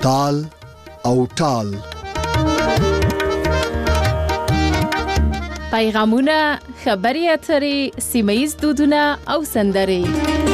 تال او ټال. پیغامونه، خبري اترې، سیمه‌ییز دودونه او سندرې.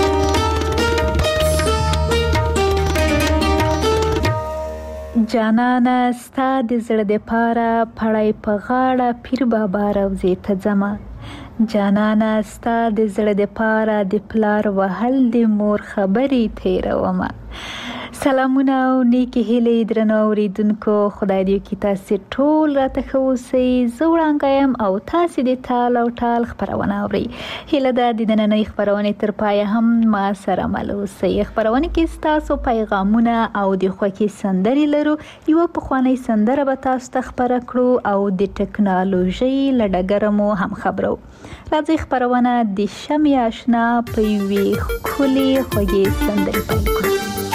جانانه ستا د زړه د پاره پړی په غاړه پیر بابا روزې ته ځمه. جانانه ستا د زړه د پاره د پلار وهل د مور خبرې تیرومه. سلامونه او نیکی هیلې درنو اوریدونکو، خدای دې وکړي تاسې ټول راته ښه اوسئ. زه وړانګه یم او تاسې د تال او ټال خپرونه اورئ. هیله ده د نننۍ خپرونې تر پایه هم ما سره مل اوسئ. خپرونه کې ستاسو پیغامونه او د خوښۍ سندرې لرو. یوه پخوانۍ سندره به تاسو ته خپره کړو او د ټکنالوژۍ له ډګره مو هم خبرو. راځئ خپرونه د شمعې اشنا په یوې ښکلې خوږې سندرې پیل کړو.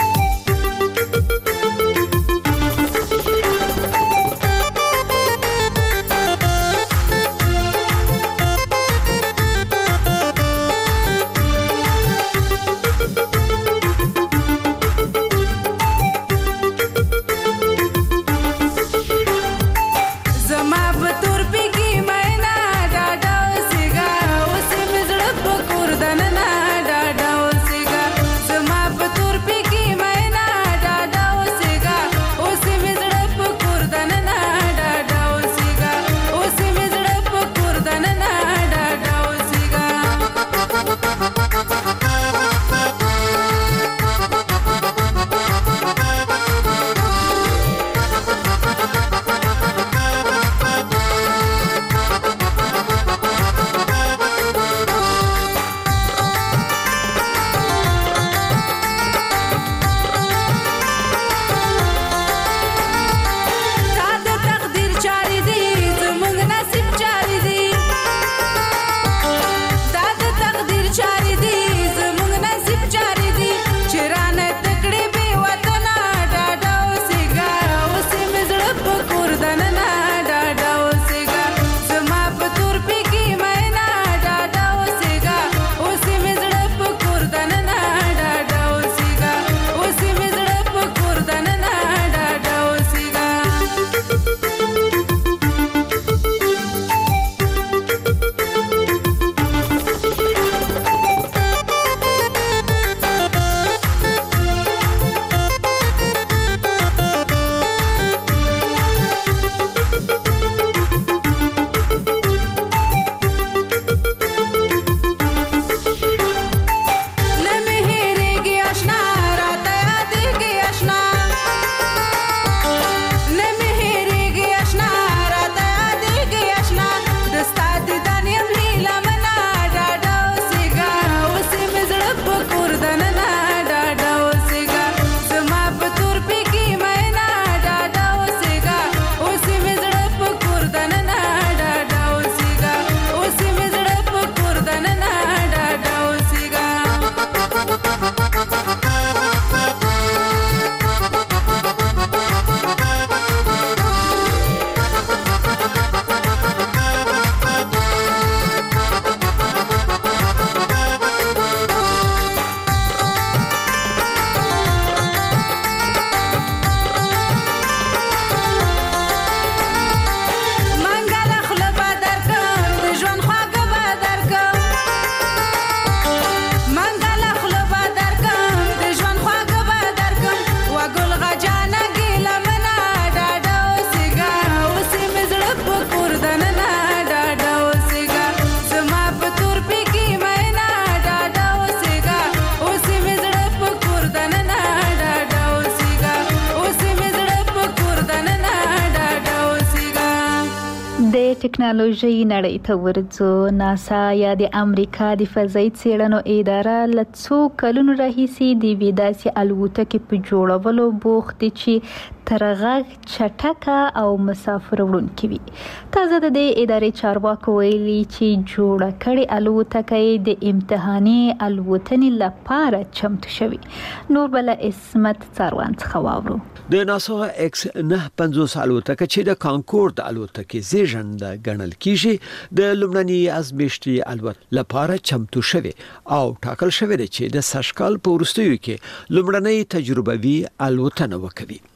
ټکنالوژي نړۍ ته ورځو. ناسا یا د امریکا د فضایي څېړنو اداره له څو کلونو راهیسې د یوې داسې الوتکې په جوړولو بوخت دي چې تر غږ چټکه او مسافر وړونکې وي. تازه د دې ادارې چارواکو ویلي چې جوړه کړې الوتکه د امتحاني الوتنې لپاره چمتو شوې. نور بل اسمت څاروان څخه واورو. د ناسا ایکس 950 الوتکه چې د کانکورد الوتکې زیږنده ګڼل کیږي د لومړني ازمیښتي الوت لپاره چمتو شوې او ټاکل شوې ده چې د سږ کال په وروستیو کې لومړنۍ تجربوي الوتنه وکړي.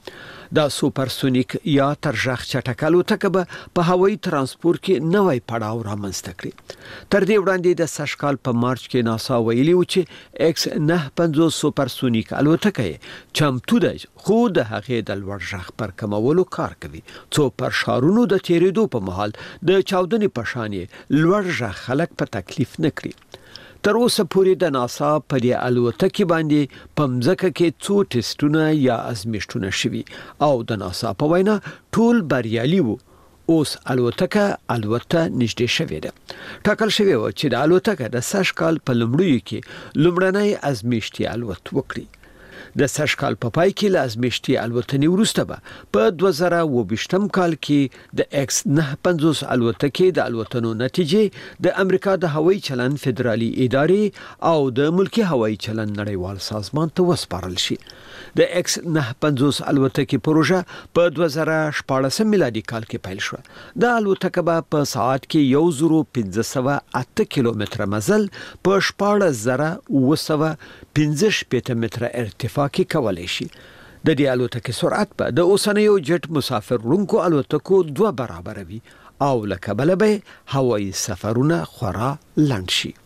دا سوپرسونیک یا ترژغ چټک الوتکه به په هوایي ترانسپورت کې نوی پړاو رامنځته کړي. تر دې وړاندې د سږ کال په مارچ کې ناسا ویلي و چې ایکس 950 سوپرسونیک الوتکه چمتو ده خو د هغې د لوړ غږ پر کمولو کار کوي څو پر ښارونو د تیریدو په مهال د چاودنې په شان لوړ غږ خلک په تکلیف نه کړي. تر اوسه پورې د ناسا په دې الوتکې باندې په مځکه کې څو ټیسټونه یا ازمیښتونه شوي او د ناسا په وینا ټول بریالي وو. اوس الوتکه نږدې شوې ده. ټاکل شوی و چې د الوتکه د سږ کال په لومړیو کې لومړنی ازمیښتي الوت وکړي. د سږ کال په پای کې له ازمیښتي الوتنې وروسته به په 2022 کال کې د ایکس 950 الوتکې د الوتنو نتیجې د امریکا د هوایي چلند فدرالي ادارې او د ملکی هوایي چلند نړیوال سازمان ته وسپارل شي. د ایکس 950 الوتکې پروژه په 2014 میلادي کال کې پیل شو. د الوتکه به په ساعت کې 1508 کیلومتره مزل په 14915 متره ارتفاع کې کولای شي. د دې الوتکې سرعت به د اوسنیو جټ مسافر وړونکو الوتکو 2 برابر وي او لکه بل به هوایي سفرونه خورا لنډ شي.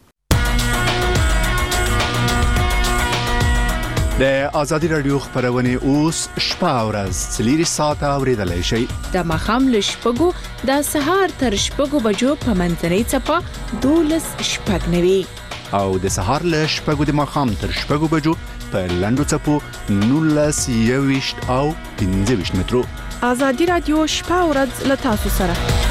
د آزادی رادیو خبرونه اوس شپه او ورځ 4 ساعته اوریدلای شئ. د ماښام ل شپږو د سهار تر شپږو بجو په منځنۍ څپه 12:09 او د سهار ل شپږو د ماښام تر شپږو بجو په لنډو څپو 19:20 او 15 مترو. آزادی رادیو شپه او ورځ له تاسو سره.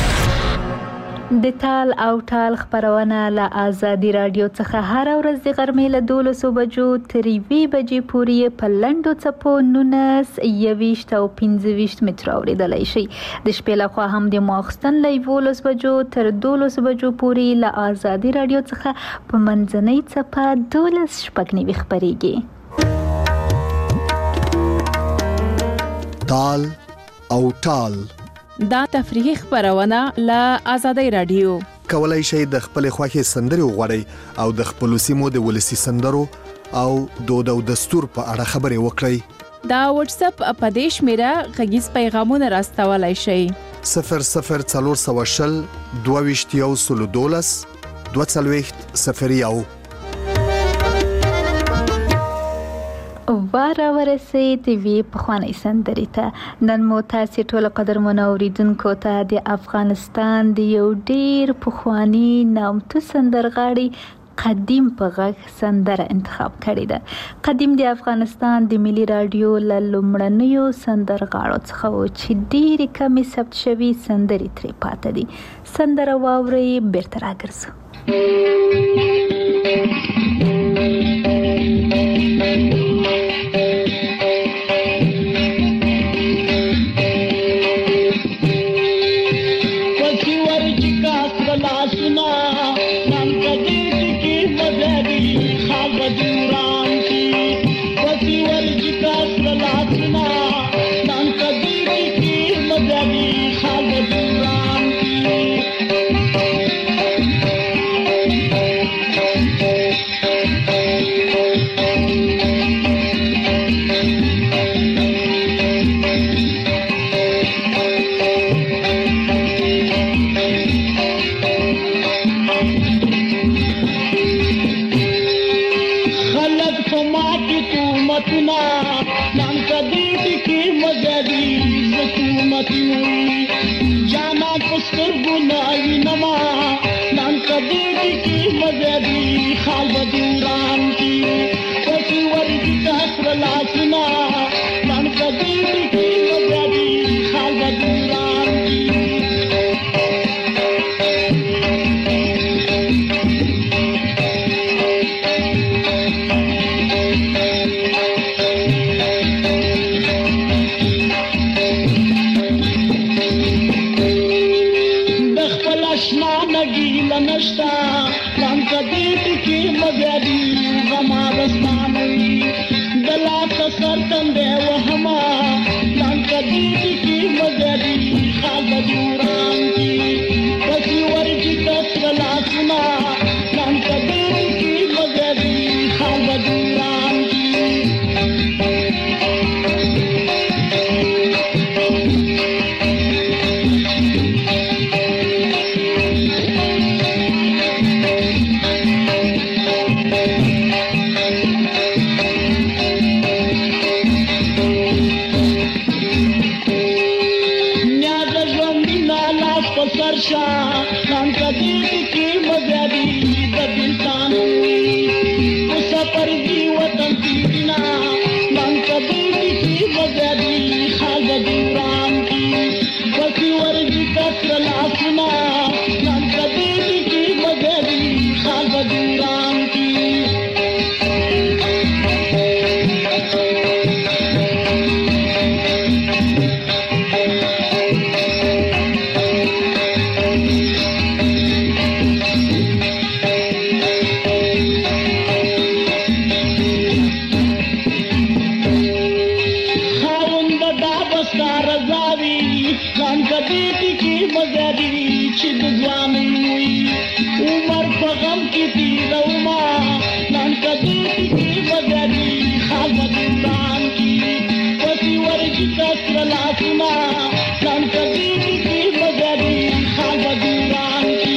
د تال او ټال خبرونه له آزادی رادیو څخه هر ورځ د غرمې له 12 بجو تر 1 بجې پورې په لنډو څپو 19:20 او 15 مترو اوریدلای شي. د شپې له خوا هم د ماخستن له 12 بجو تر 12 بجو پورې له آزادی رادیو څخه په منځنۍ څپه 12:09 خبريږي. تال او ټال دا تفریحي خبرونه له آزادی رادیو. کولای شئ د خپل خوښي سندري وغوړئ او د خپل سیمو د ولسی سندرو او دود او دستور په اړه خبري وکړئ. دا واتس اپ په دیش میرا غږیز پیغامونه راستولای شئ. 0040 22 22 واره ورسید وی پخوانی سندري ته. نن مو تاسو ټول قدرمن اوریدونکو ته د افغانستان د یو ډیر پخوانی نامتو سندرغاړي قدیم په غږ سندره انتخاب کړې ده. قدیم د افغانستان د ملي رادیو له لومړنیو سندرغاړو څخه و چې ډېرې کمې ثبت شوي سندرې ترې پاتې دي. سندره واورئ بیرته راګرځو. ټکی ټکی مزاري چې د ځوانۍ وي عمر په غم کې تیروما نن ټکی ټکی مزاري خالد وران کی پتی ورکی کسر لاسما نن ټکی ټکی مزاري خالد وران کی.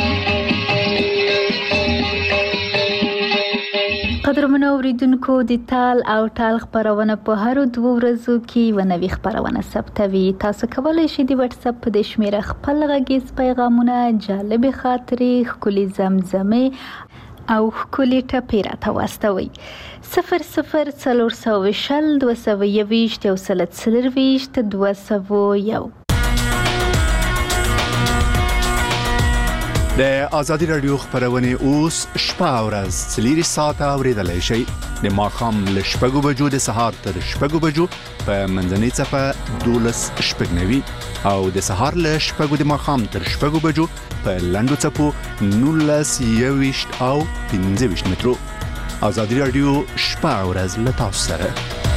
قدرمنو اوریدونکو د تال او ټال خبرونه په هر 2 ورځو کې ونوي خبرونه ثبتوي. تاسو کولی شئ د واتس اپ په شمیره خپل غږیز پیغامونه، جالب خاطرې، ښکلي زمزمې او ښکلي ټپې راته واستوئ. 004020 221 201. د ازادي رادیو خبرونه اوس شپه او ورځ 4 ساعته اوریدلای شئ. د ماښام له 6 بجو د سهار تر 6 بجو په منځنۍ صفه 12:09 او د سهار له 6 د ماښام تر 6 بجو په لنډو صفو 19:20 او 15 مترو. ازادي رادیو شپه او ورځ له تاسو سره.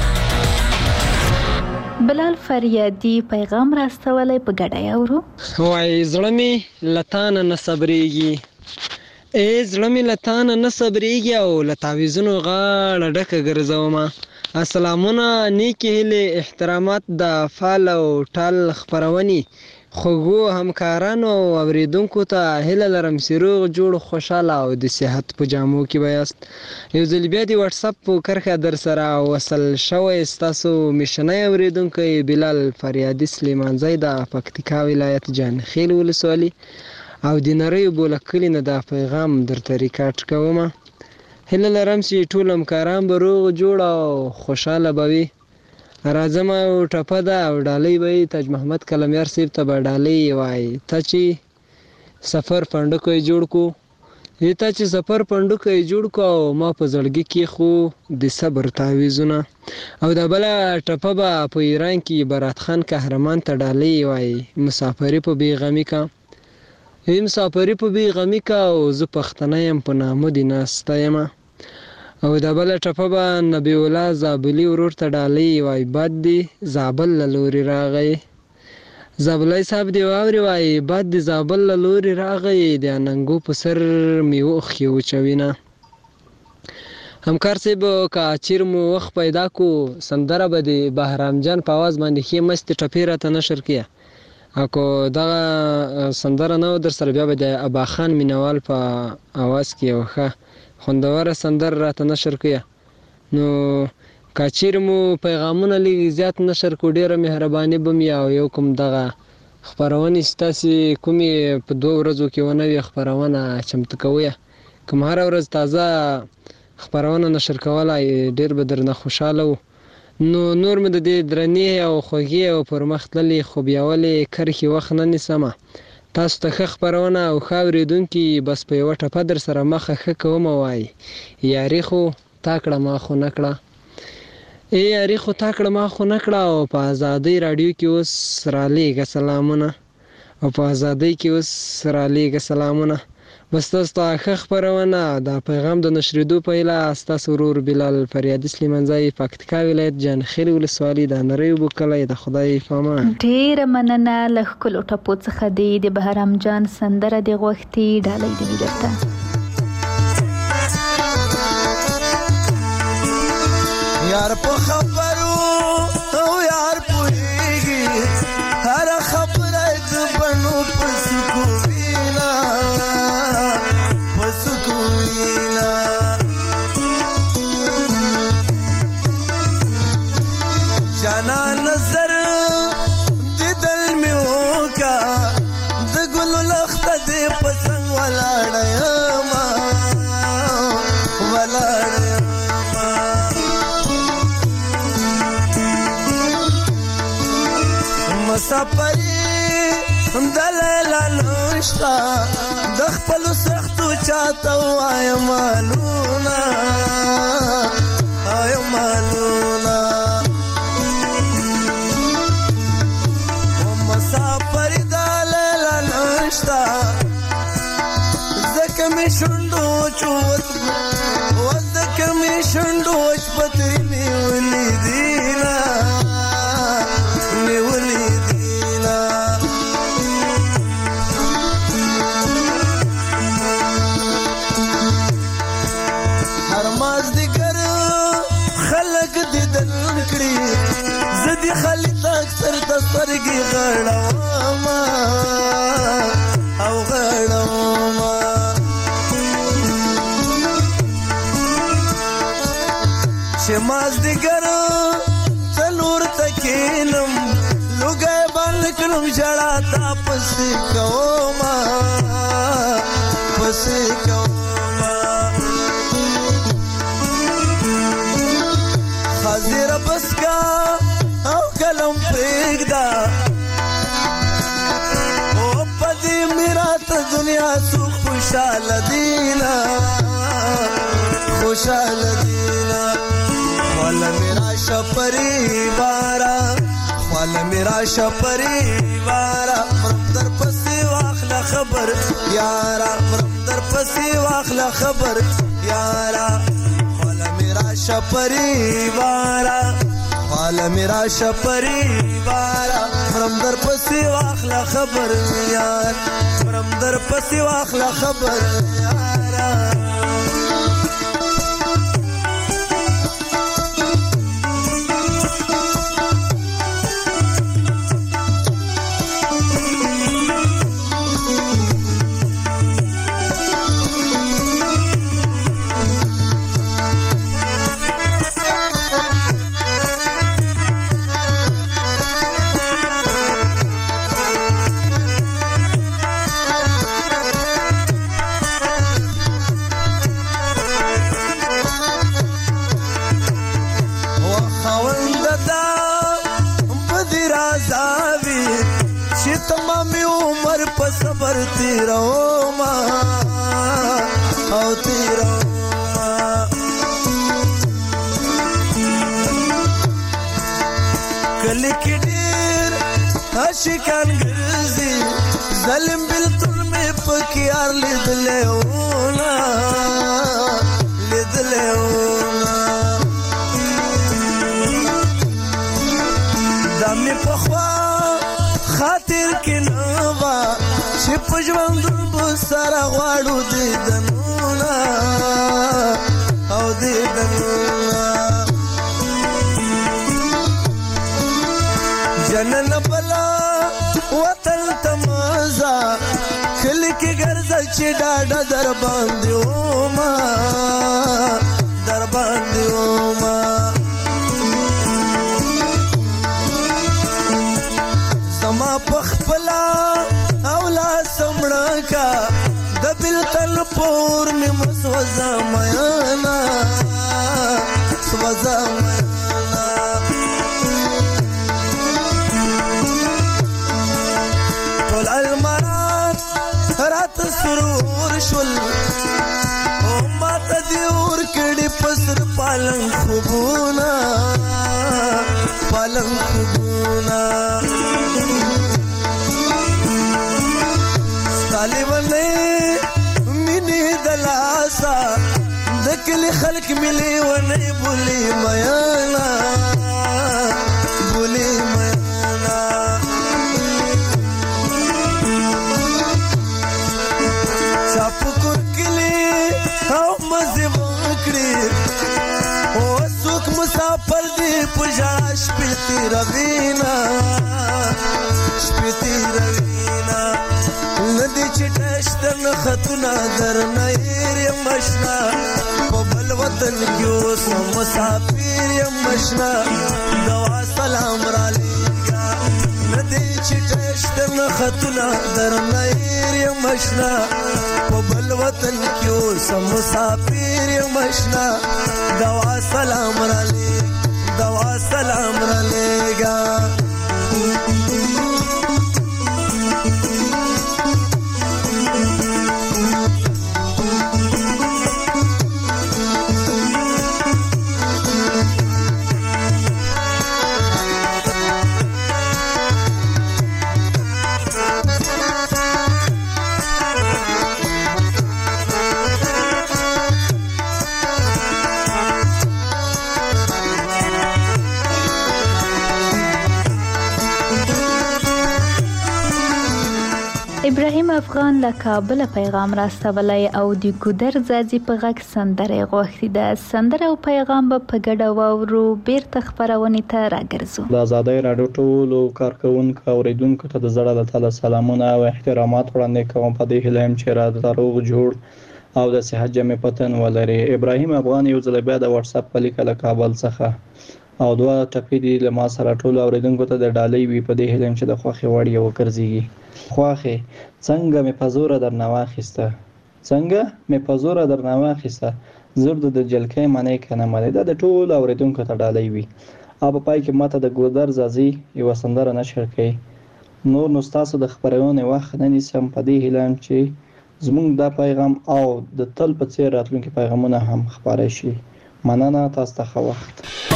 بلال فریادي پیغام راستولای په ګډه اورو. وای زړه می لتان نه صبرېږي، زړه می لتان نه صبرېږي او لتاویزونو غاړه ډکه ګرځومه. السلامونه، نیکی هیله، احترامات د فال او ټال خبرونی خوږو همکارانو او اوریدونکو ته هیله لرم چې روغ جوړ خوشاله او د صحت په جامو کې بیاست. یو ځل بیا د واتس اپ په کرښه در سره وصل شوی ستاسو میشنۍ اوریدونکی بلال فریادي سلیمانزی د پکتیکا ولایت جانخیل ولسوالي او د نری بولکلی نه د پیغام درته ریکارډ کوم. هیله لرم چې ټول همکاران به روغ جوړ او خوشاله بوي. راځم او ټپه ده او ډالۍ به تاج محمد کلمیار صاحب ته به ډالۍ وای ته چې سفر پندکو جوړ کو او ما په زړګي کې خو د صبر تعویذونه او د بل ټپه به په ایران کې برات خان قهرمان ته ډالۍ وای مسافری په بیغمی کا او زه پښتنه يم په نامو دي ناسته یم او د بل ټپه به نبی الله زابلی ورور ته ډالۍ وای باد دی زابل لوري راغی زابلای صاحب دی واوري وای باد دی زابل لوري راغی د اننګو په سر میو خيو چوینه. همکار صاحب کا چیر مو وخت پیدا کو سندره به د بهرام جان په आवाज باندې خې مست ټپې راته نشر کیا اكو دا سندره نو در سره بیا به د ابا خان مینوال په आवाज کې وخه خوندوره سندر راته نشر کیا. نو کاچیر مو پیغامونه لږ زیات نشر کو ډیره مهرباني بم یو کوم دغه خبرونه ستاسي کومي په 2 ورځو کې ونوي خبرونه چمت کوي کوم هر ورځ تازه خبرونه نشر کولای ډیر به درنه خوشاله وو. نو نور مې د درنې او خوږی او پرمختللي خوبیاولې کرخي وخت نه نسمه. تاسو ته خبرونه او خاوریدونکو بس په یو ټپه در سره مخه کوم وای یاري خو تاکړه ما خو نکړه او په ازادي رادیو کې اوس رالیږه سلامونه بس تاسو ته خبرونه د پیغام د نشریدو په اله تاسو ورور بلال فریادي سلیمانزی پکتیکا ولایت جانخیل ولسوالي د نری بوکلې د خدای پامان. ډیر مننه له کلو ټپو څخه دی د بهرام جان سندره د غوښتي ډالۍ دی درته. یار په خبرو او یار پوهیږي هر خبره د بنو پسکوینا جانا نظر د دل میو کا د ګل لخت د پسنګ ولاړ مسافری دلل نشتا د خپل سختو چاته وای مالونا مسافر دلل نشتا زکه می شوندو چوت وزکه می شوندو شپتری می ولیدینا خلق دیدن کړي زدي خالد اکثر د سترګې غړوم او غړوم چې مازدیګر څلور تکینم لوګي باندې کلم جړا تا پسې کوما پسې کوما حاضر بس کا او کلم پرېږدا او پدې میرا ته دنیا سو خوشاله دینا خوشاله دینا والا میرا شپریوارا والا میرا شپریوارا مرم در پسې واخله خبر یارا مرم در پسې واخله خبر یارا والا میرا شپریوارا والا میرا شپریوارا مرم در پسې واخله خبر یار مرم در پسې واخله خبر یارا صبر تیرو ما او تیرو ما کلی کی ډیر عاشقان ګرځي ظلم بالکل مې پکيار لیدلې ونا لیدلې ونا دمه پخوا خاطر کې نوا چې په ژوند به سره غواړو دیدنونه او دیدنونه جنن بلا وطن تمازا کلی کې ګرځه چې ډاډه در باندې وما در باندې وما زما پخپلا اولا سمړه کا د بلتل پور می مسوزا میانا سوزا میانا ټول المرات رات سرور شول او ماته دی ور کړي پسر پالن خوبونا پالن خوبونا طالبانه مینه دلاسا دکلی خلق ملي ونه بولي میانا بولي میانا چاپ کلی او مزه وکړي او څوک مسافر دی پجاش پتی روینا شپتی روینا ندی چټشت نختنا درنه یر مشنا په بل وطن کې سم مسافر یم مشنا دوا سلام را لېګا ندی چټشت نختنا درنه یر مشنا په بل وطن کې سم مسافر یم مشنا دوا سلام را لېګا دوا سلام را لېګا افغان له کابل پیغام راستولی او د ګودر ځاځي په غږ سندره غوښتي ده. سندره او پیغام به په ګډه واورو. بیرته خپرونې ته راګرځو. د آزادۍ راډیو ټولو کارکوونکو اوریدونکو ته د زړه له تله سلامونه او احترامات وړاندې کوم. په دې هیله یم چې را روغ جوړ او د صحت جامې پتن ولري. ابراهیم افغان یو ځل بیا د واتس اپ په لیکه له کابل څخه او دوه ټپې دي له ما سره ټول اوریدونکو ته د ډالۍ وي. په دې هیله یم چې د خوښې وړ یې وګرځېږي. خوښې څنګه مې په زوره درنه واخیسته، څنګه مې په زوره درنه واخیسته، زر د جلکۍ منې کنه منې. دا د ټول اوریدونکو ته ډالۍ وي. او په پای کې ماته د ګودر ځاځي یو سندره نشر کړي. نور نو ستاسو د خبرونې وخت نه نیسم. په دې هیله یم چې زموږ دا پیغام او د تل په څیر راتلونکي پیغامونه هم خپاره شي. مننه، تاسو ته ښه وخت.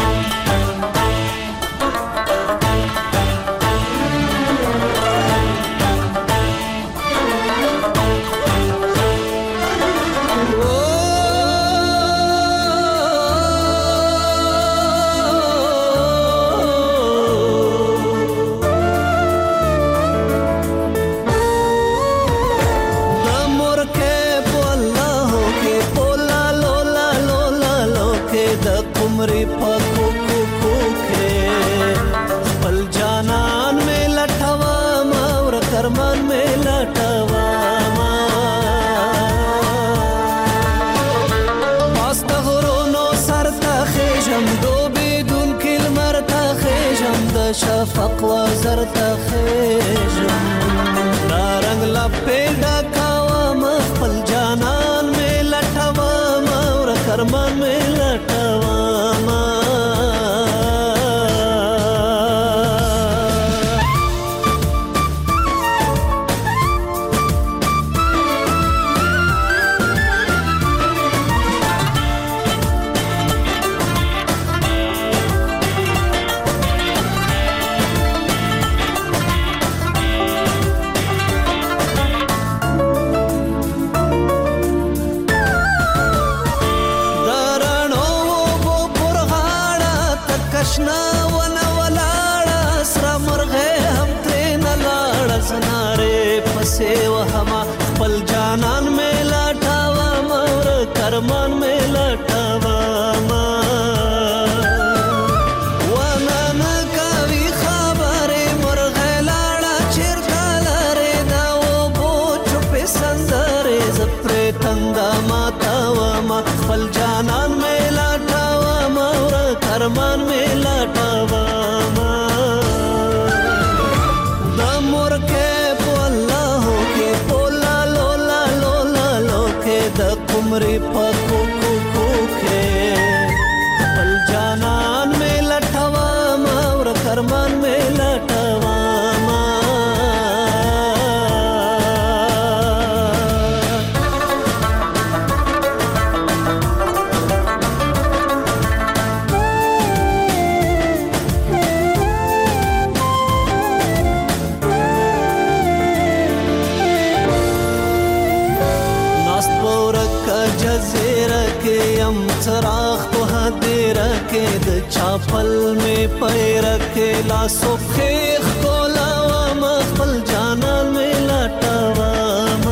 شفق وزر تخیجم دا رنگ لپی ڈکاوام خپل جانان میں لٹوام اور کرمان میں لٹوام. خپل جانان میں لټوام اور کرمان میں لټوام. ونن کوي خبره مرغه لاړه چیرته لري دا و بو چپ سندره زپره تندا ماتوام. خپل جانان میں لټوام اور کرمان میں لټوام. कुमरी पको को के पल जानन में लटवाम और करमान में लटवाम. चराग तो हदेर के द चापल में पैर के लासो खेख को लावाम खपल जानन में लटवाम.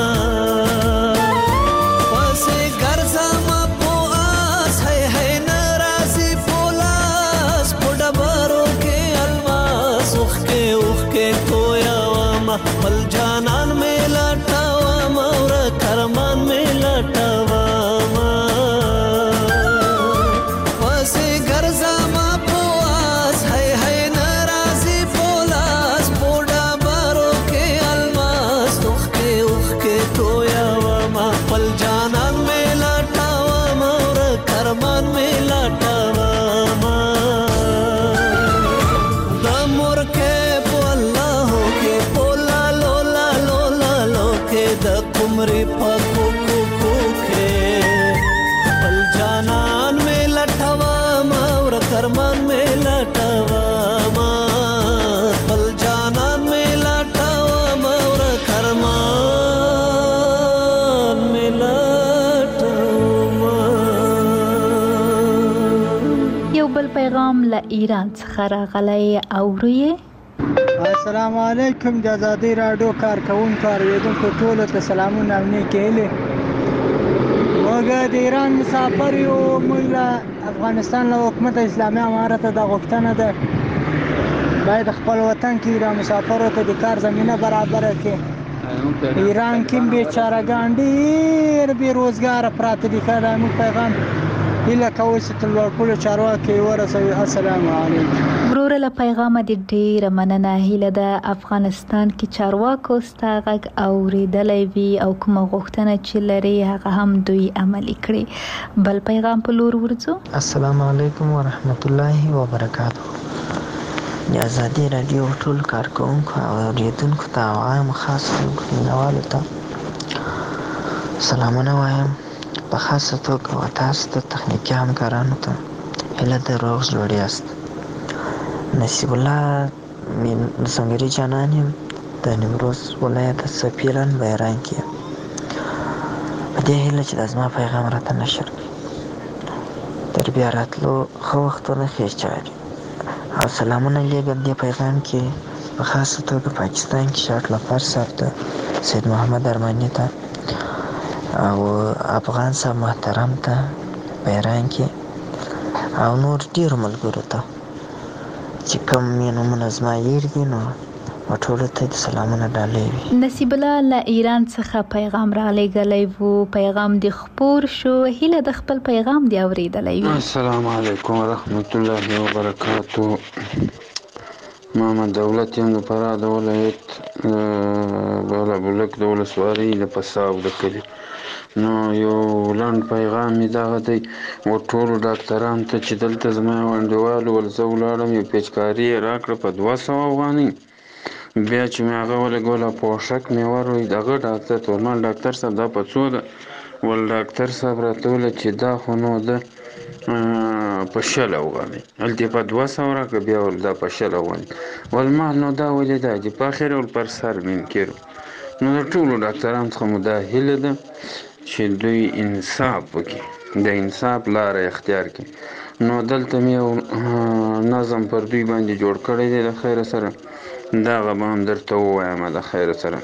पसे गर्जामा पो आस है नाराजी पोलास पुडबरो के अलवास उख के कोयावाम. खपल जानन में लटवाम और करमान में लटवाम. कुमरी पको को के पल जानन में लटवाम और करमान में लटवाम. पल जानन में लटवाम और करमान में लटवाम. یو بل پیغام له ایران څخه راغلی. اورئ السلام علیکم. د ازادي راډیو کارکونکو اوریدونکو ټولو ته سلامونه او نیکې هیلې. موږ د ایران مسافر یو. موږ له افغانستان له حکومت اسلامي امارت د غوښتنه ده باید خپل وطن کې د مسافرو ته د کار زمینه برابره کړي. ایران کې بیچارهګان ډېر بې روزګاره پراته دي. که دا موږ پیغام هیله کوو چې تر لوړپوړو چارواکو یې ورسوي. السلام علیکم. وروره له پیغامه دې ډېره مننه. هیله ده افغانستان کې چارواکو ستا غږ اورېدلی وي او کومه غوښتنه چې لري هغه هم دوی عملي کړي. بل پیغام په لور ورځو. السلام علیکم ورحمت الله وبرکاته. د ازادي راډیو ټول کارکونکو او اوریدونکو ته او عام خاص خلکو مینوالو ته سلامونه وایم. په خاصه توګه تاسو ته تخنیکي همکارانو ته هیله ده روغ جوړ یاست. نصیب الله سنگری جانان یم د نیمروز ولایت سپیران بیران کې. په دې هیله چې د زما پیغام راته نشر کړي. تر بیا راتلو ښه وختونه ښې چارې او سلامونه لیږم دې پیغام کې په خاصه توګه پاکستان کې شاټ لفر صاحب ته، سید محمد ارماني ته او افغان صاحب محترم ته بیران کې او نور ډېرو ملګرو ته چې کوم یې نومونه زما هېر دي نو ټولو ته د سلامونه ډالۍ وي. نصیب الله له ایران څخه پیغام را لېږلی و. پیغام دې خپور شو. هیله د خپل پیغام دې اورېدلی وي. السلام علیکم ورحمت الله وبرکاتو. محمد دولت یم د فراه د ولایت بالابلک د ولسوالۍ د پساو د کلي. نو یو لنډ پیغام مې دغه دی ټولو ډاکټرانو ته چې دلته زما یو انډیوال ول، زه ولاړم یو پیچکاري یې راکړه په 200 افغانۍ. بیا چې مې هغه ولګوله پوښک مې وروی دغه ډاکټر ته ول ډاکټر صاحب دا په څو ده؟ ول ډاکټر صاحب راته وویل چې دا خو نو ده په 100 افغانۍ. هلته یې په 200 راکړه. بیا ول دا په 100 افغانۍ. ول ما نو دا ولې دا چې په آخر ول پر سر منکر. نو د ټولو ډاکټرانو څخه مو دا هیله ده چې دوی انصاف وکړي، د انصاف لاره اختیار کړي. نو دلته مې یو نظم پر دوی باندې جوړ کړی دی د خیر سره، دغه به هم درته ووایم د خیر سره.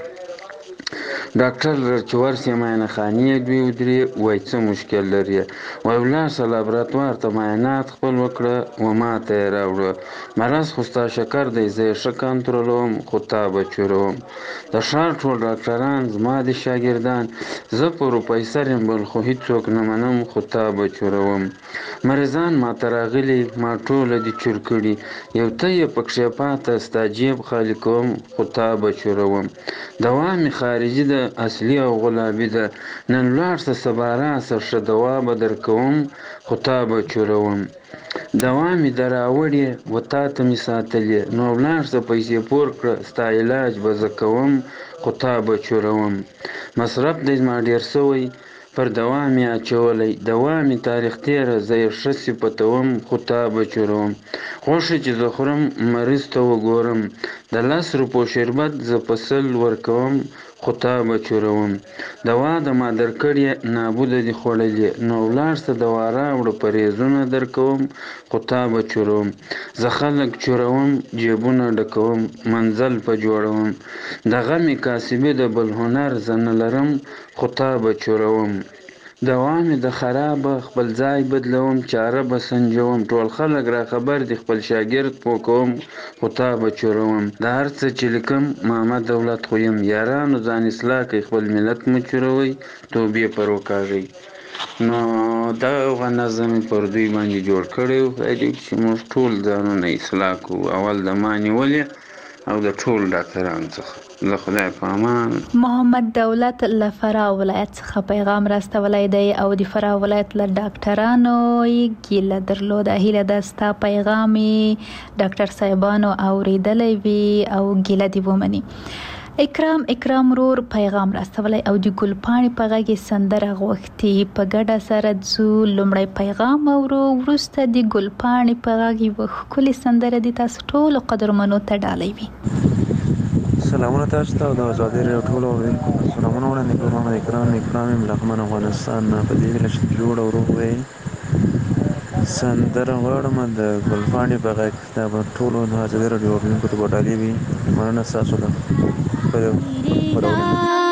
ډاکټر چې ورسې معاینه خانې دوی ودرې وایي څه مشکل لري؟ وایي ولاړ شه لابراتوار ته معاینات خپل وکړه و ما ته یې راوړه. مرض خو ستا شکر دی، زه یې ښه کنټرولوم خو تا به چوروم. د ښار ټول ډاکټران زما د شاګردان، زه پروفیسر یم بل خو هېڅوک نه منم خو تا به چوروم. مریضان ما ته راغلي ما ټوله دي چور کړي، یو ته یې پکښې پاته ستا جیب خالي کوم خو تا به چوروم. دوا مې خارجي ده اصلي او غلابي ده، نن ولاړ شه سبا راشه ښه دوا به درکوم خو تا به چوروم. دوا مې در راوړې و تا ته مې ساتلې، نو ولاړ شه پیسې پور کړه ستا علاج به زه کوم خو تا به چوروم. مصرف دی زما ډېر سوی پر دوا مې اچولی، دوا مې تاریخ تېره زه یې ښه صفتوم خو تا به چوروم. خوښه چې زه خورم مریض ته وګورم، د 10 روپو شربت زه په 100 ورکوم خو تا به چوروم. دوا د ما درکړې نابوده دي خوړلې، نو ولاړ شه دوا راوړه پرهیزونه درکوم خو تا به چوروم. زه خلک چوروم جیبونه ډکوم منزل په جوړوم، د غمې کاسبې د بل هنر زه نه لرم خو تا به چوروم. دوا مې د خرابه خپل ځای بدلوم، چاره به سنجوم، ټول خلک را خبر دي خپل شاګرد پوه کوم خو تا به چوروم. د هر څه چې لیکم محمد دولت خو یم، یارانو ځان اصلاح کوي خپل ملت مه چوروئ توبې پر وکاږئ. نو دغه نظم مې پر دوی باندې جوړ کړی و چې موږ ټول ځانونه اصلاح کړو. اول د ما نیولې او د ټول ډاکټرانو څخه د خدای په امان. محمد دولت له فراه ولایت څخه پیغام راستولی دی او د فراه ولایت له ډاکټرانو یې ګیله درلوده. هیله ده ستا پیغام ډاکټر صاحبانو اوریدلی وي او ګیله دې ومني. اکرام رور پیغام راستولی او د ګلپاڼې په غږ یې سندره غوښتي. په ګډه سره ځو لومړی پیغام اورو، وروسته د ګلپاڼې په غږ یوه ښکلې سندره د تاسو ټولو قدرمنو ته ډالۍ وي. سلامونه تاسو ته او د ازادي راډیو ټولو اوریدونکو ته سلامونه وړاندې کوم. اکرام یم لغمن افغانستان نه. په دې هیله چې جوړ او روغ وئ. سندره غواړم د ګلپاڼې په غږ دا به ټولو د ازادي راډیو اورېدونکو ته به ډالۍ وي. مننه ستاسو ده په خپرونه.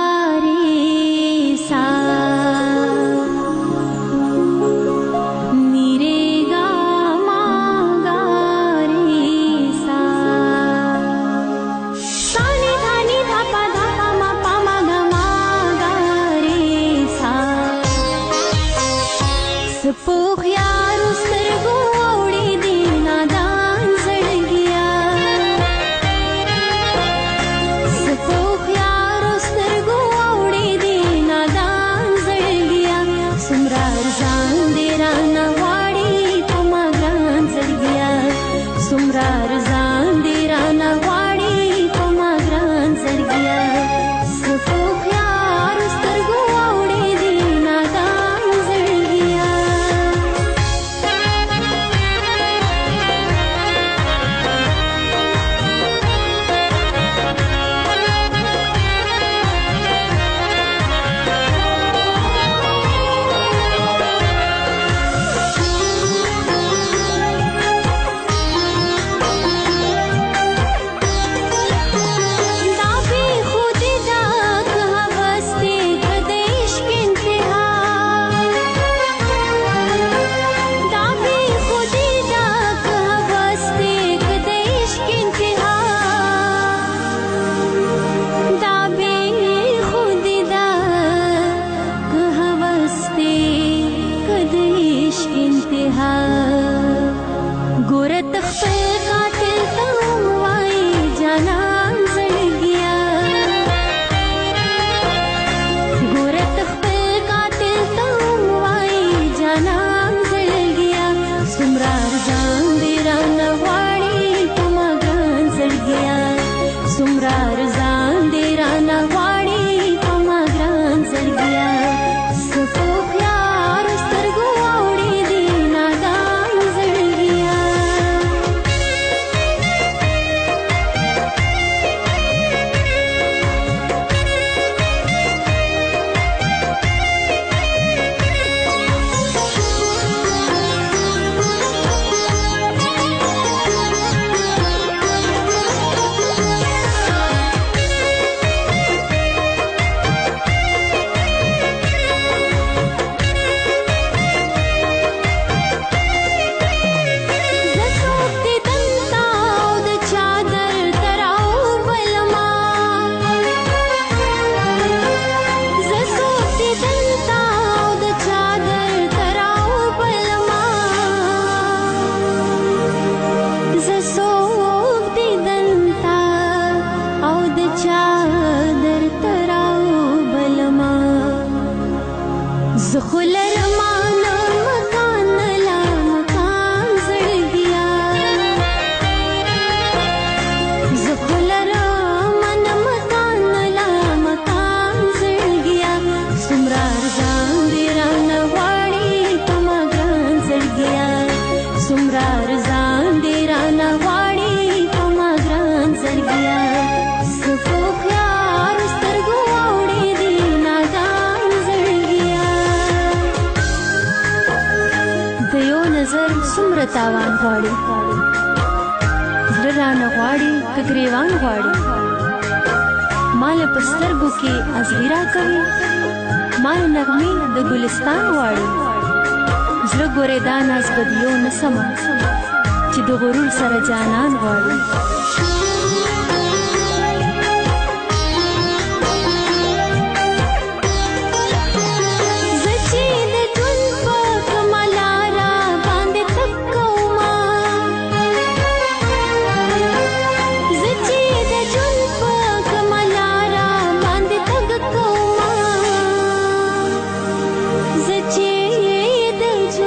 تاوان غواړي زړه رانه غواړي که ګریوان غواړي مال په سترګو کې ازغیرا کوي مال نغمې د ګلستان غواړي زړه ګورې دا ناز بدیو نه سمه چې د غرور سره جانان غواړي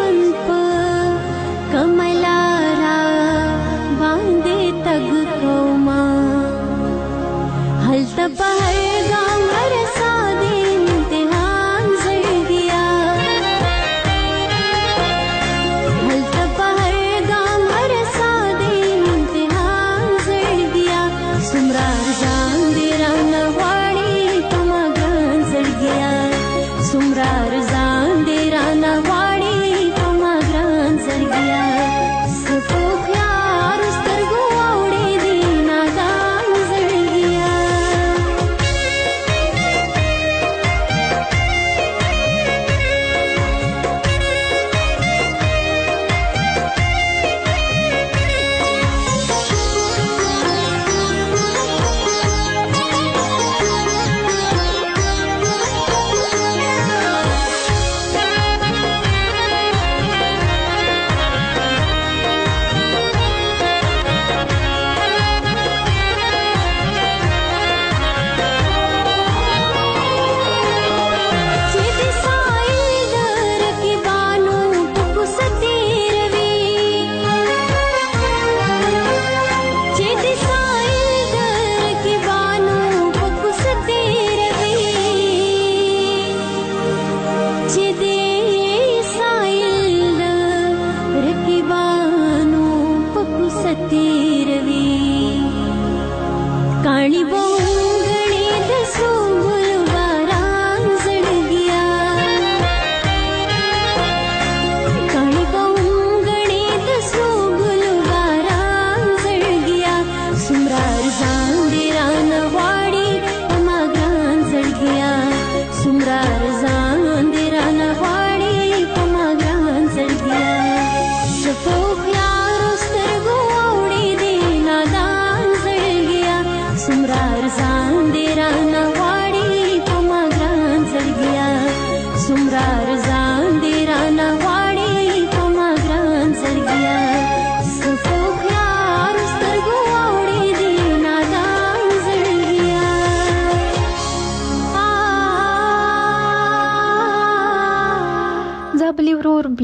कमलारा बांधे तग को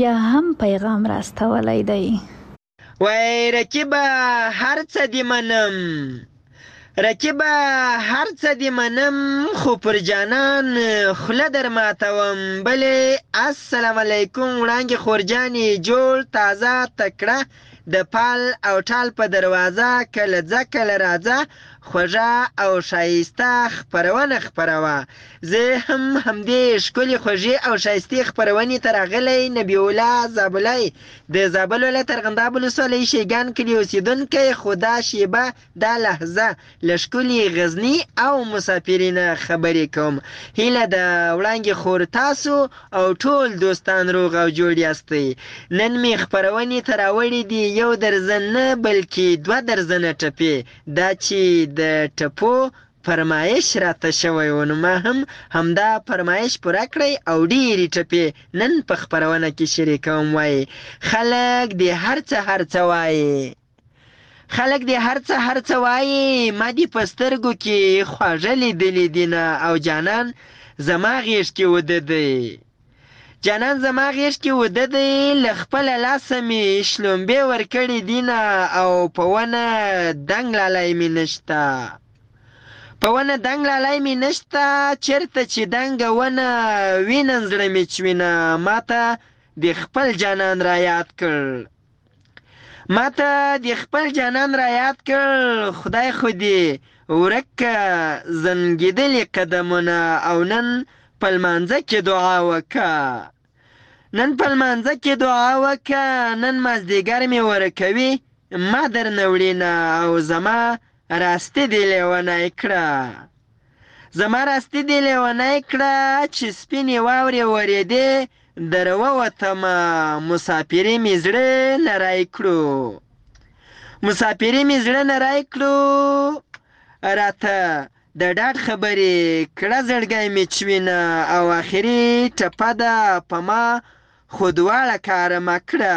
بیا هم پیغام راستولی دی. وای رقیبه هر څه دې منم، رقیبه هر څه دې منم، خو پر جانان خوله در ماتوم. بلې السلام علیکم وړانګې خورجانې، جوړ تازه تکړه د پال او ټال په دروازه، کله ځه کله راځه خوږه او ښایسته خپرونه خپروه. زه هم همدې ښکلې خوږې او ښایستې خپرونې ته راغلی نبي الله زابلی، د زابل ولایت ارغنداب ولسوالۍ شیګان کلي اوسېدونکی، خو دا شیبه دا لحظه له ښکلې غزني او مسافرینه خبرې کوم. هیله د وړانګې خور تاسو او ټول دوستان روغ او جوړ یاستئ. نن مې خپرونې ته راوړي دي 1 درزن نه بلکې 2 درزنه ټپې، دا چې د ټپو فرمایش راته شوی و، نو ما هم همدا فرمایش پوره کړی او ډېرې ټپې نن په خپرونه کې شریکوم. وایي خلک دې هر څه وایي، خلک دې هر څه وایي، ما دې په سترګو کې خواږه لیدلي دینه، او جانان زما غېږ کې وده دی، جانان زما غېږ کې وده دی، له خپله لاسه مې شلومبې ورکړې دینه، او په ونه دنګ لالی مې نشته، په ونه دنګ لالی مې نشته، چېرته چې دنګه ونه وینم زړه مې چوینه. ماته د خپل جانان را یاد کړ، ماته د خپل جانان را یاد کړ، خدای خو دې ورک زنګېدلې قدمونه، او نن په لمانځه کې دعا وکړه، نن په لمانځه کې دعا وکړه، نن مازدیګر مې ورکوي ما درنه وړینه، او زما راستی دې لیونی کړه، زما راستی دې لیونی کړه، چې سپینې واورې ورېدې در ووتمه، مسافري مې زړه نری کړو، مسافري مې زړه نری کړو، راته د ډاډ خبرې کړه زړګی مې چوینه، او آخري ټپه ده په ما خو دواړه کاره مه کړه،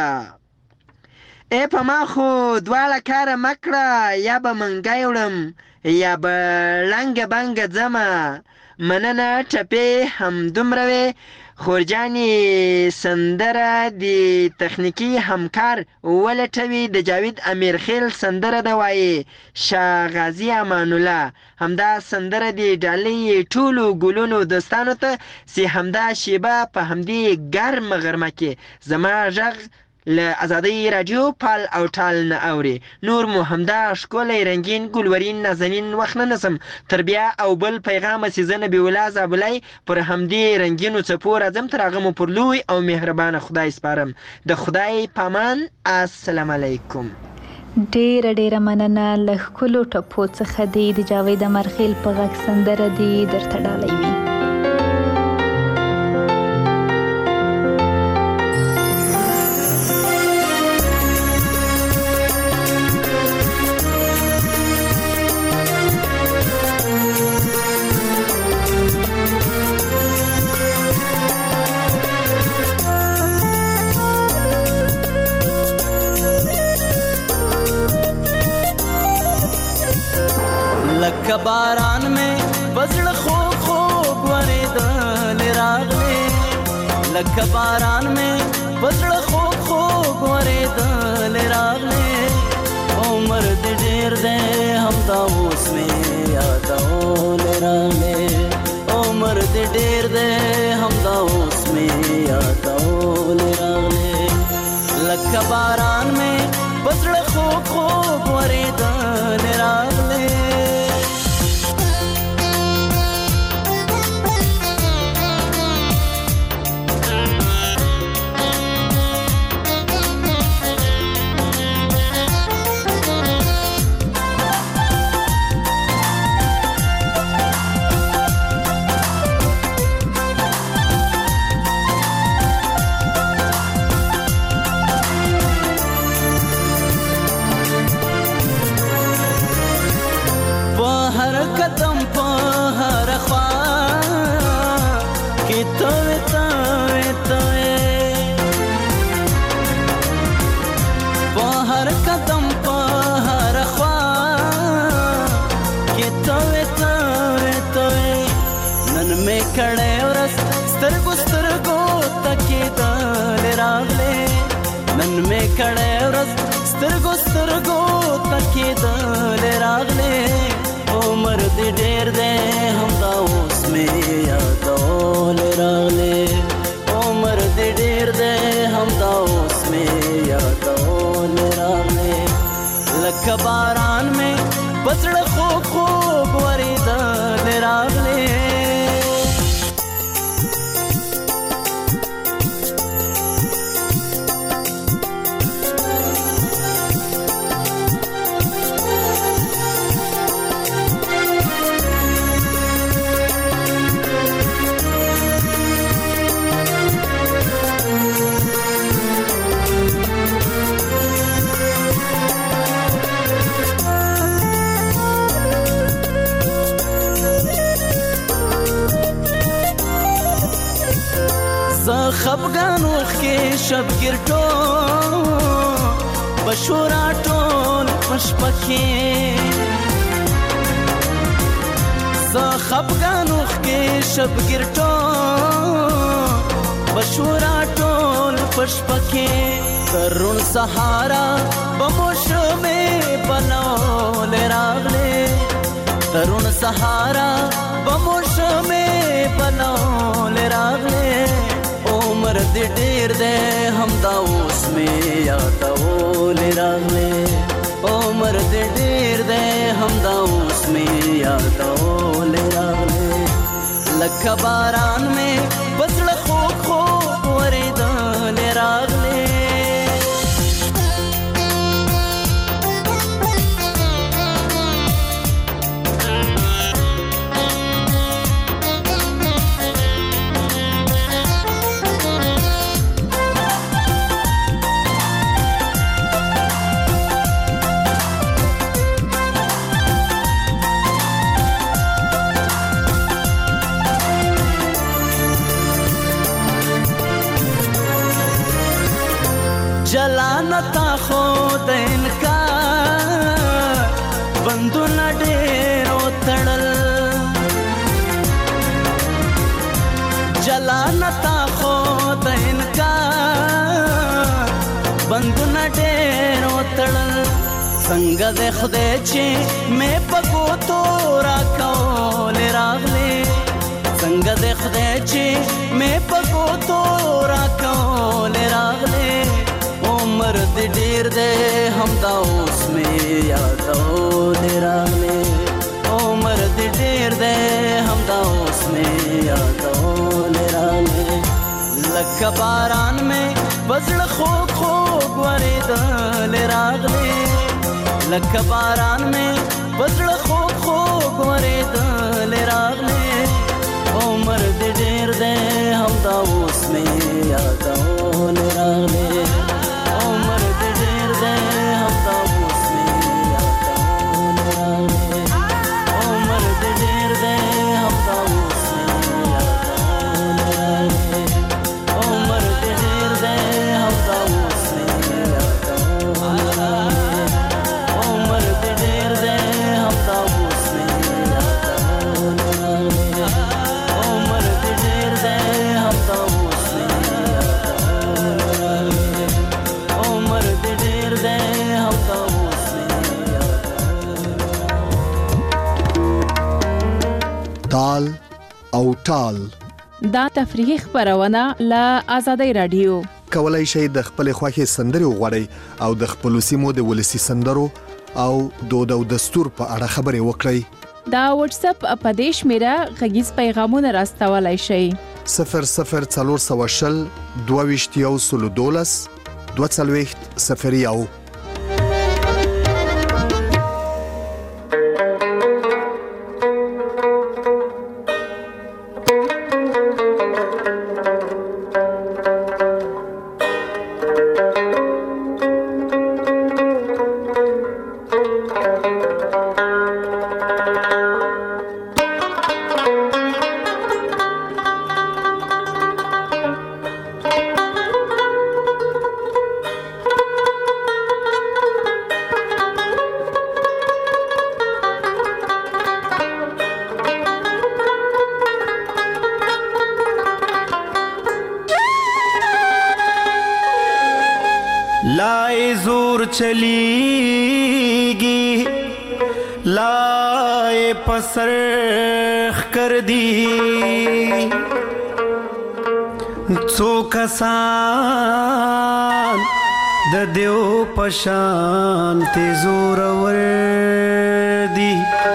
ای په ما خو دواړه کاره مه کړه، یا به منګی وړم یا به لنګه بنګه ځمه. مننه ټپې همدومره وې. خورجانې سندره د تخنیکي همکار ولټوي، د جاوید امیرخیل سندره ده، وایي شاه غازي امان الله. همدا سندره د ډالۍ ټولو ګلونو دوستانو ته، چې همدا شیبه په همدې ګرمه غرمه کې زما غږ له ازادۍ رادیو پال او ټال نه اوري. نور مو همدا ښکلی رنګین ګلورین نازنین وخت نه نسم، تر بیا او بل پیغامه چې زه نبي الله زابلی پر همدې رنګینو څپو راځم، تر هغه مو پر لوی او مهربانه خدای سپارم. د خدای پامان. السلام علیکم. ډیره مننه. له ښکلو ټپو څخه دی د جاوید امیرخیل په غږ سندره دی درته ډالۍ وي. لکه باران مې بزړه خوږ خوږ ورېدل راغلې، لکه باران مې بزړه خوږ خوږ ورېدل راغلې، عمر دې ډېر دی همدا اوس مې یادول راغلې، عمر دې ډېر دی همدا اوس مې یادول راغلې، لکه باران مې بزړه خوږ خوږ ورېدل راغلې. قدم په هر خوا کې توې توې توې، په هر قدم په هر خوا کې توې توې توې، نن مې کړې ورځ سترګو سترګو ته کېدل راغلې، ژوند مې کړی ورځ سترګو سترګو تکېدل راغلې عمر دې ډېر دی همدا اوس مې یادول راغلې عمر دې ډېر دی همدا اوس مې یادول راغلې لکه باران مې په زړه خوږ خوږ ورېدل راغلې خفګان وخ کې شبګیر ټول بشورا ټول پشپکې زه خفګان وخ کې شبګیر ټول بشورا ټول پشپکې ترون سهارا بموشمې بنول راغلې ترون سهارا بموشمې بنول راغلې عمر دې ډېر دی همدا اوس مې یادول راغلې عمر دې ډېر دی همدا اوس مې یادول راغلې لکه باران مې په زړه خوږ خوږ ورېدل راغلې جلانتا خود انکار بندونه ډېرو تړل جلانتا خود انکار بندونه ډېرو تړل څنګه د خدای چې مې په ګوتو راکول راغلې څنګه د خدای چې مې په ګوتو راکول راغلې عمر دې ډېر دی همدا اوس مې یادول راغلې عمر دې ډېر دی همدا اوس مې یادول راغلې لکه باران مې په زړه خوږ خوږ ورېدل راغلې لکه باران مې په زړه خوږ خوږ ورېدل راغلې عمر دې ډېر دی همدا اوس مې یادول راغلې عمر دې ډېر دی همدا اوس مې یادول راغلې عمر دې ډېر دی همدا اوس مې یادول راغلې عمر دې ډېر دی همدا اوس مې یادول راغلې عمر دې ډېر دی همدا اوس مې یادول راغلې عمر دې ډېر دی همدا اوس مې یادول راغلې عمر دې ډېر دی همدا اوس مې تال او ټال دا تفریحي خبرونه له آزادۍ رادیو کولای شئ د خپل خوښي سندري وغوړئ او د خپل سیمو د ولسی سندرو او دود او دستور په اړه خبرې وکړئ دا واتس اپ په دیش میرا غږیز پیغامونه راستولای شئ 00420 22 22 चलीगी लाए पसरख कर दी څو کسان د دیو پشان تیزور ور دی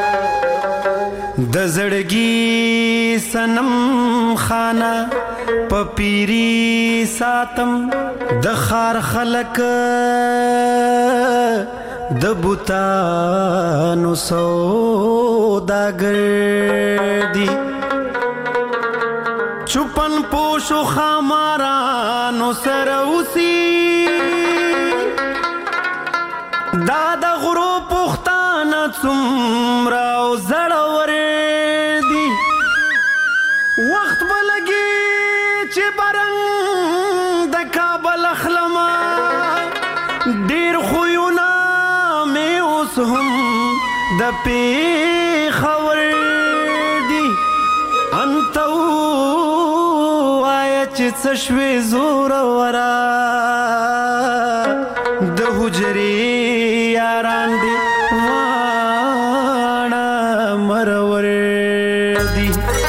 د زړګي سنم خانه پپیری ساتم د خار خلق د بوتانو سوداګر دی چپن پوشو خامارانو سره اوسي دا د غرو پښتانه څومره او زړور دي وخت به لګي چې برنګ د کابل اخلمه ډېر خویونه مې اوس هم د پېښور دي انته چې څه شوې زورورا د حجرې یاران دي واړه مرور دي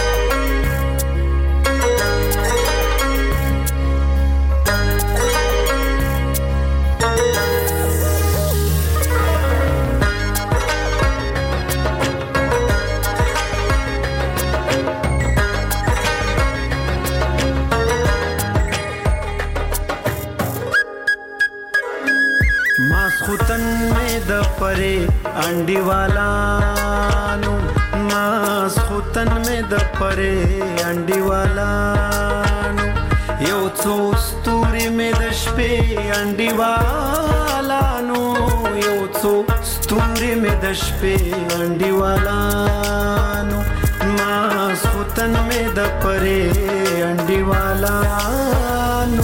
ماسخوتن میں د پرے انڈی والانو ماسخوتن میں د پرے انڈی والانو یو څو ستوري میں د شپې انڈی والانو یو څو ستوري میں د شپې انڈی والانو ماسخوتن میں د پرے انڈی والانو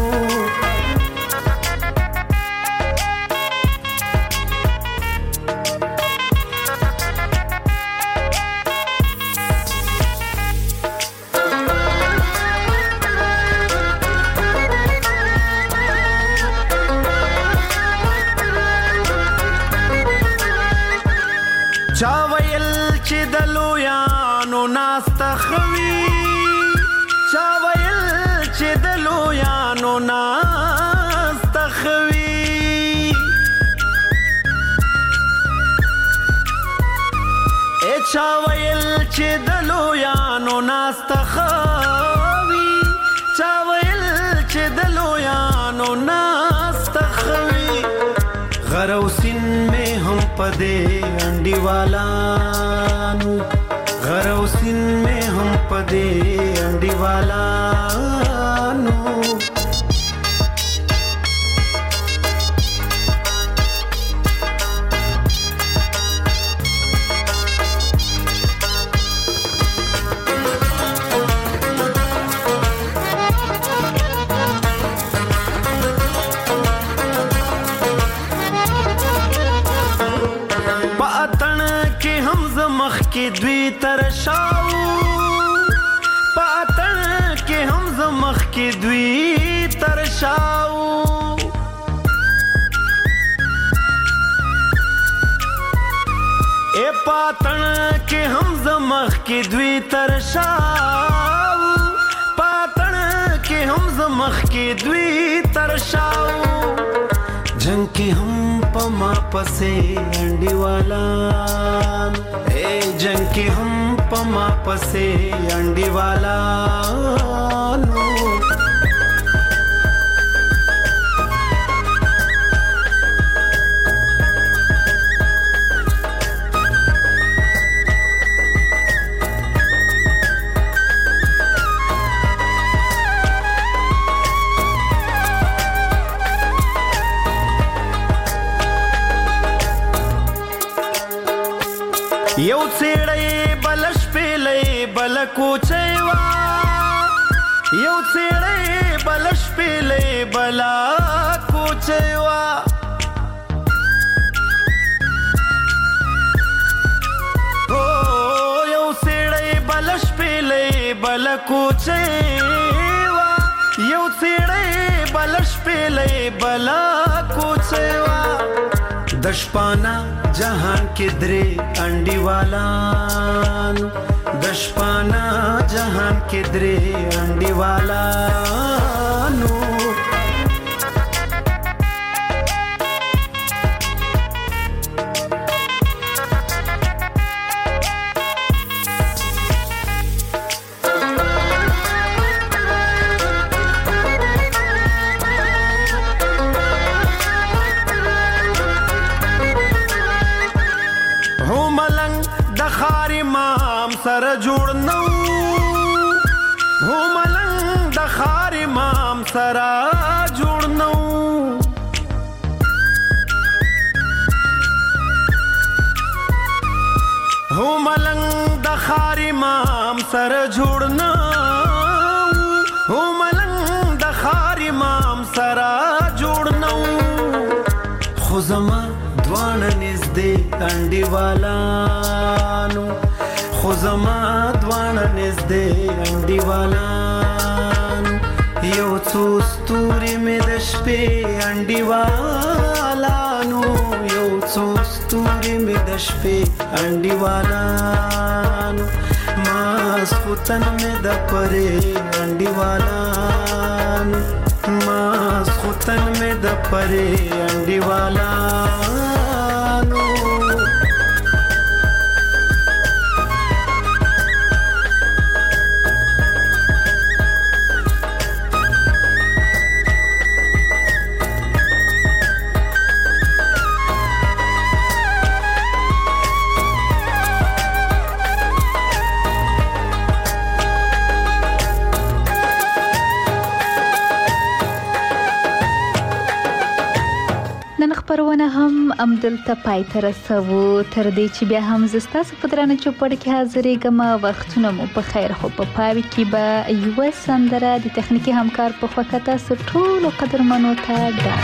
چا ویل چې د لویانو ناسته خوي چا ویل چې د لویانو ناسته خوي چا ویل چې د لویانو ناسته خوي چا ویل چې د لویانو ناسته خوي غروسین میں ہم پدے انڈی والانو غروسین میں ہم پدے انڈی والانو کې دوی ترشاو پاتن کې هم زمخ کې دوی ترشاو اے پاتن کې هم زمخ کې دوی ترشاو پاتن کې هم زمخ کې دوی ترشاو جنگ کې هم پما پسې انډي والا जंग के हम पमा पसे अंडी वाला नो یو څېړې بلش پیلې بل کوچېوا یو څېړې بلش پیلې بل کوچېوا او یو څېړې بلش پیلې بل کوچېوا یو څېړې بلش پیلې بل کوچېوا दशपाना जहान के द्रे अंडीवालानु दशपाना जहान के द्रे अंडीवालानु सर जुड़नौ हो मलंग दखार इमाम सरा जुड़नौ हो मलंग दखार इमाम सर जुड़नौ हो मलंग दखार इमाम सरा जुड़नौ खुजमा द्वान निजदे अंडीवालानु खुजमा द्वान निजदे अंडीवालानु यो څو ستوري مې د شپې انډیوالانو یو څو ستوري مې د شپې انډیوالانو ماسخوتن مې د پرې انډیوالانو ماسخوتن مې د پرې انډیوالانو خبرونه هم امدلته پای ته رسوو تر دې چې بیا هم زستاسو په درانه چوپړ کې حاضرېږم وختونه مو په خیر خو په پاوي کې به یو سندره د تخنیکی همکار په خوا تاسو ټولو قدرمنو ته ډاډ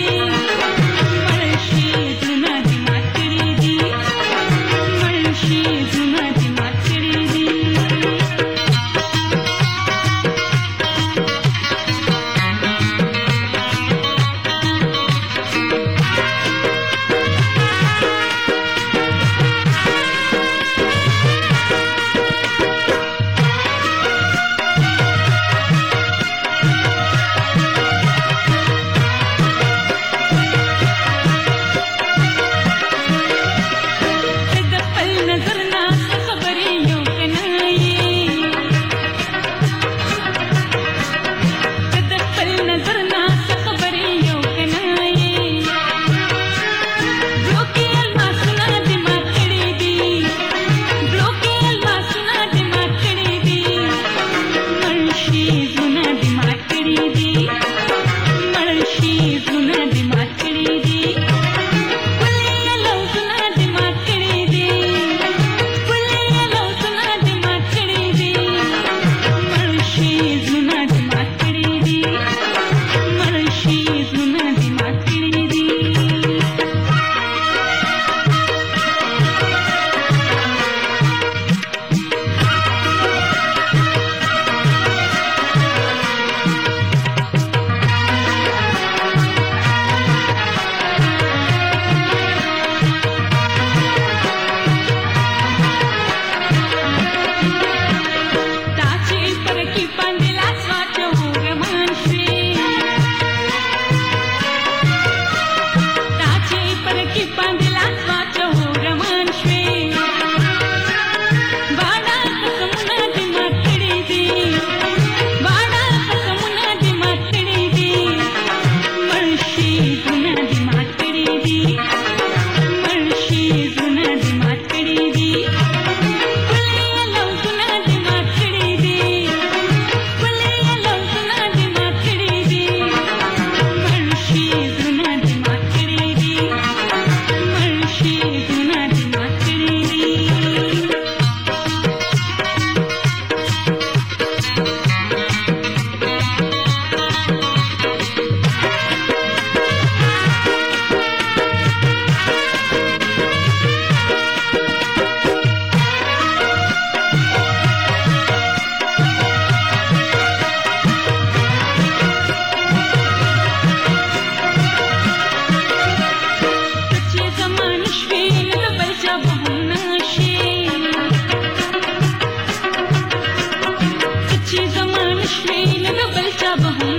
she شوي نو بل چا به